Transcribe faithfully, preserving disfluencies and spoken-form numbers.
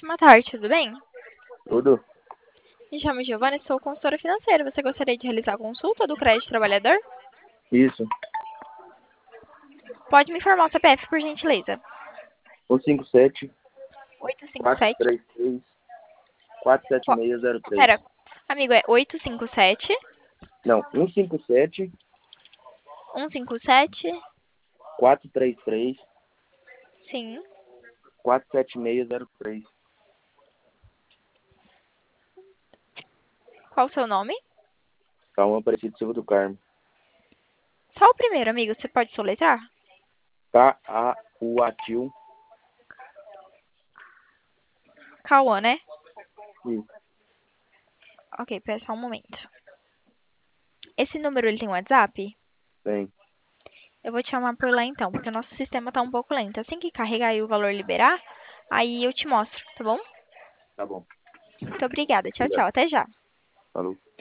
ótima tarde, tudo bem? Tudo? Me chamo Giovana e sou consultora financeira. Você gostaria de realizar a consulta do crédito trabalhador? Isso. Pode me informar o C P F, por gentileza. um cinco sete, oito cinco quatro sete. três três, quatro sete Qual- seis zero três. Pera, amigo, é oito cinco sete, Não, um cinco sete, um cinco sete, quatro três três, sim. quatro sete seis zero três. Qual o seu nome? Calma, Aparecido Silva do Carmo. Só o primeiro, amigo, você pode soletrar? K A U A T I L. Cauã, né? Isso. Ok, pera só um momento. Esse número, ele tem WhatsApp? Tem. Eu vou te chamar por lá então, porque o nosso sistema tá um pouco lento. Assim que carregar e o valor liberar, aí eu te mostro, tá bom? Tá bom. Muito obrigada. Tchau, Obrigado. tchau. Até já. Falou.